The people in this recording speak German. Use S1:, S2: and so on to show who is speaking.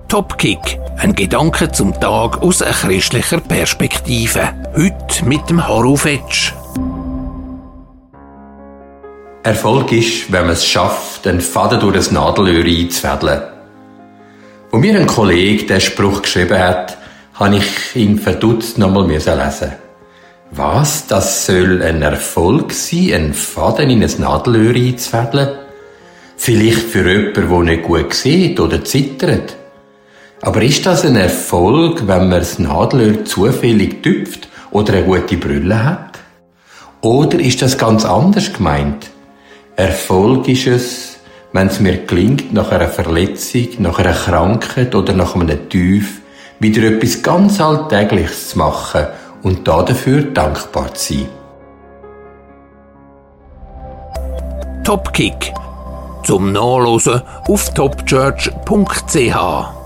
S1: Topkick, ein Gedanke zum Tag aus einer christlicher Perspektive. Heute mit dem Harro Fetsch.
S2: Erfolg ist, wenn man es schafft, einen Faden durch ein Nadelöhr einzufädeln. Als mir ein Kollege diesen Spruch geschrieben hat, habe ich ihn verdutzt nochmal lesen. Was? Das soll ein Erfolg sein, einen Faden in ein Nadelöhr einzufädeln? Vielleicht für jemanden, der nicht gut sieht oder zittert. Aber ist das ein Erfolg, wenn man das Nadelöhr zufällig tüpft oder eine gute Brille hat? Oder ist das ganz anders gemeint? Erfolg ist es, wenn es mir gelingt, nach einer Verletzung, nach einer Krankheit oder nach einem Tief wieder etwas ganz Alltägliches zu machen und dafür dankbar zu sein.
S1: Topkick. Zum Nachlesen auf topchurch.ch